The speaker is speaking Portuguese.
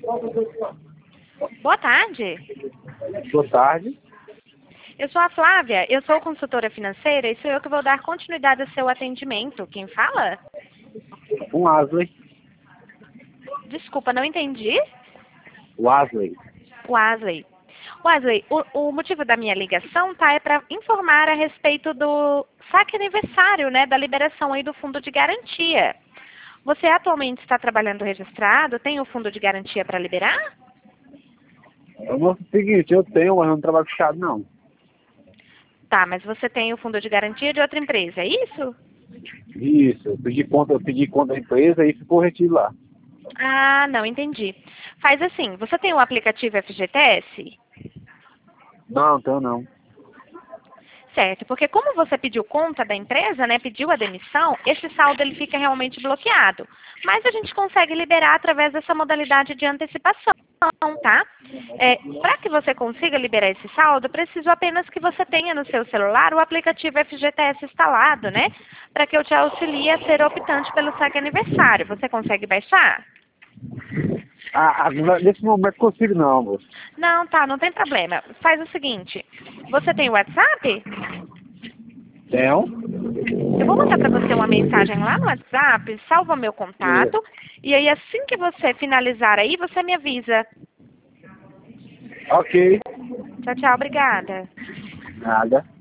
Boa tarde. Boa tarde. Eu sou a Flávia, eu sou consultora financeira e sou eu que vou dar continuidade ao seu atendimento. Quem fala? Um Asley. Desculpa, não entendi. Wesley. Wesley. Wesley, o motivo da minha ligação é para informar a respeito do saque aniversário, né, da liberação aí do fundo de garantia. Você atualmente está trabalhando registrado? Tem o fundo de garantia para liberar? É o seguinte, eu tenho, mas eu não trabalho fechado, não. Tá, mas você tem o fundo de garantia de outra empresa, é isso? Isso, eu pedi conta da empresa e ficou retido lá. Ah, não, entendi. Faz assim, você tem o aplicativo FGTS? Não, tenho não. Certo, porque como você pediu conta da empresa, né, pediu a demissão, esse saldo ele fica realmente bloqueado. Mas a gente consegue liberar através dessa modalidade de antecipação, tá? Para que você consiga liberar esse saldo, eu preciso apenas que você tenha no seu celular o aplicativo FGTS instalado, né? Para que eu te auxilie a ser optante pelo saque aniversário. Você consegue baixar? Nesse momento consigo não, moço. Não, tá, não tem problema. Faz o seguinte, você tem WhatsApp? Tenho. Eu vou mandar para você uma mensagem lá no WhatsApp, salva meu contato, e aí assim que você finalizar aí, você me avisa. Ok. Tchau, tchau, obrigada. Nada.